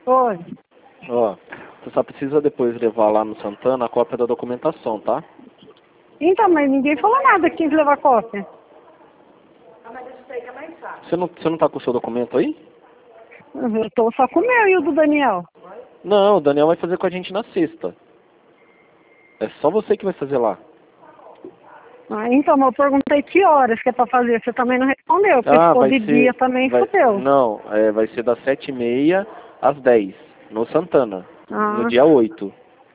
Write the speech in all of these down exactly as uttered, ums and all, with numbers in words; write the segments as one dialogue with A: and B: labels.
A: Oi.
B: Ó, você só precisa depois levar lá no Santana a cópia da documentação, tá?
A: Então, mas ninguém falou nada que tinha que levar cópia.
B: Você não, você não tá com o seu documento aí?
A: Eu tô só com o meu e o do Daniel.
B: Não, o Daniel vai fazer com a gente na sexta. É só você que vai fazer lá.
A: Ah, então, mas eu perguntei que horas que é pra fazer. Você também não respondeu, porque
B: Ah,
A: se for
B: vai
A: de
B: ser...
A: dia também
B: vai,
A: fudeu.
B: não, é, vai ser das sete e meia às dez, no Santana, no
A: Ah,
B: dia oito.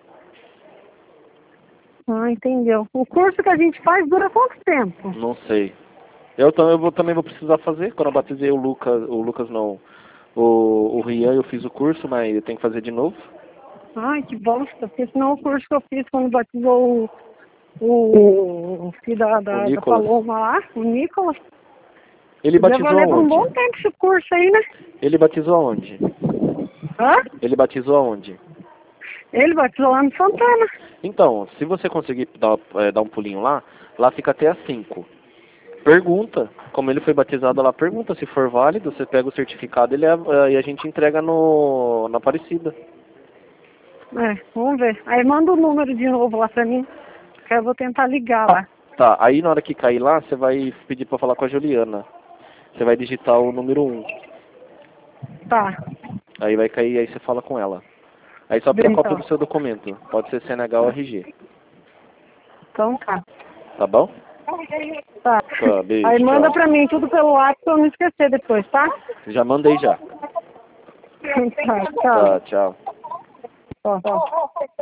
A: ah, entendeu. O curso que a gente faz dura quanto tempo?
B: Não sei. Eu, tam- eu vou, também vou precisar fazer, quando eu batizei o Lucas, o Lucas não, o, o Rian, eu fiz o curso, mas eu tenho que fazer de novo.
A: Ai, que bosta, porque senão o curso que eu fiz quando batizou o, o, o filho da,
B: O
A: da, da
B: Nicolas.
A: Paloma lá, o Nicolas,
B: Ele
A: podia
B: batizou
A: valer por um
B: aonde?
A: bom tempo esse curso aí, né?
B: Ele batizou aonde?
A: Hã?
B: Ele batizou aonde?
A: Ele batizou lá no Santana.
B: Então, se você conseguir dar, é, dar um pulinho lá, lá fica até às cinco. Pergunta, como ele foi batizado lá, pergunta se for válido, você pega o certificado e, leva, e a gente entrega no, na Aparecida.
A: É, vamos ver. Aí manda o número de novo lá pra mim, que eu vou tentar ligar lá.
B: Tá, aí na hora que cair lá, você vai pedir pra falar com a Juliana. Você vai digitar o número um.
A: Tá.
B: Aí vai cair, aí você fala com ela. Aí só precisa cópia
A: Então,
B: do seu documento. Pode ser C N H ou R G.
A: então tá.
B: Tá bom?
A: Tá.
B: Tá, beijo,
A: Aí manda
B: tchau.
A: pra mim tudo pelo WhatsApp pra eu não esquecer depois, tá?
B: Já mandei já.
A: Tá, tchau.
B: Tá, tchau.
A: Ó, ó.